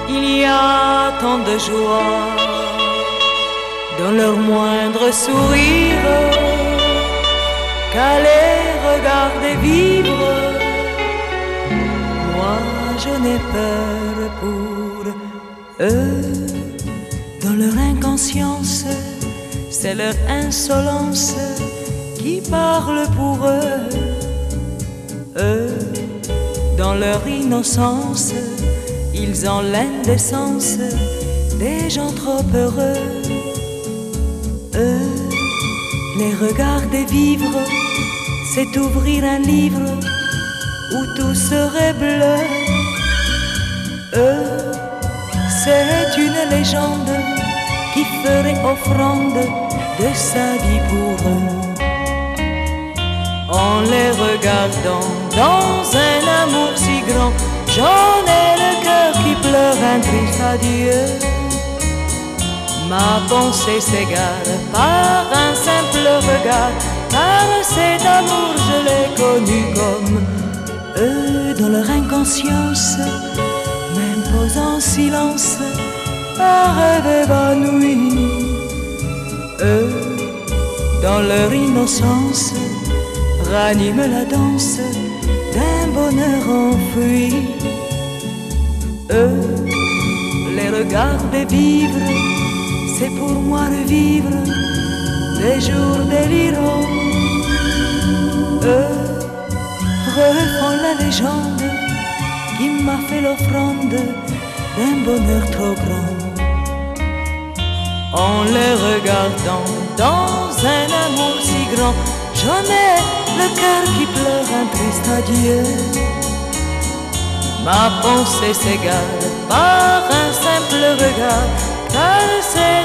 il y a tant de joie dans leur moindre sourire qu'à les regarder vivre. Moi je n'ai peur pour eux. Dans leur inconscience, c'est leur insolence qui parle pour eux. Eux, dans leur innocence, ils ont l'indécence des gens trop heureux. Eux, les regarder vivre, c'est ouvrir un livre où tout serait bleu. Eux, c'est une légende qui ferait offrande de sa vie pour eux. En les regardant dans un amour si grand, j'en ai le cœur qui pleure un triste adieu. Ma pensée s'égare par un simple regard, car cet amour je l'ai connu comme eux. Dans leur inconscience m'impose en silence un rêve évanoui. Eux, dans leur innocence, raniment la danse d'un bonheur enfoui. Eux, les regarder vivre, c'est pour moi revivre des jours délirants. Eux, refont la légende qui m'a fait l'offrande d'un bonheur trop grand. En les regardant dans un amour si grand, j'en ai le cœur qui pleure un triste adieu. Ma pensée s'égare par un simple regard, car c'est